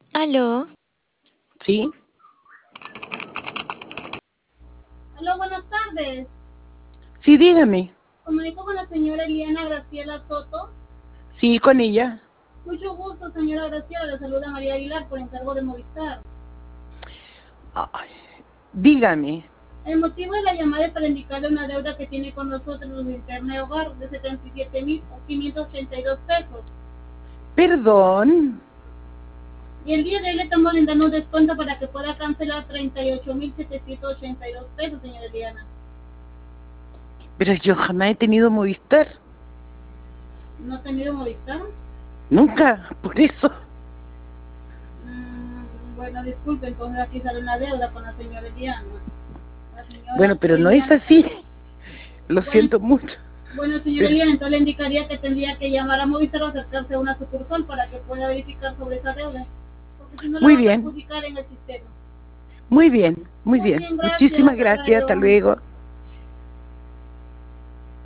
Aló, Sí, Aló, buenas tardes. sí, dígame. Comunico con la señora Eliana Graciela Soto. Sí, con ella. Mucho gusto, señora Graciela. Le saluda María Aguilar por encargo de Movistar. Ay, dígame. El motivo de la llamada es para indicarle una deuda que tiene con nosotros de Internet Hogar de 77.582 pesos. Perdón, Y el día de hoy le estamos brindando un descuento para que pueda cancelar 38.782 pesos, señora Eliana. pero yo jamás he tenido Movistar. ¿No ha tenido Movistar? Nunca, por eso. Bueno, disculpe, entonces aquí sale una deuda con la señora Eliana. La Bueno, señora pero no es Eliana. así. Lo Bueno, siento mucho. Bueno, señora Pero, Eliana, entonces le indicaría que tendría que llamar a Movistar o acercarse a una sucursal para que pueda verificar sobre esa deuda, porque si no la muy va a bien, perjudicar en el sistema. muy bien, muy Muy bien. bien, gracias, Muchísimas hasta gracias. Hasta luego. luego.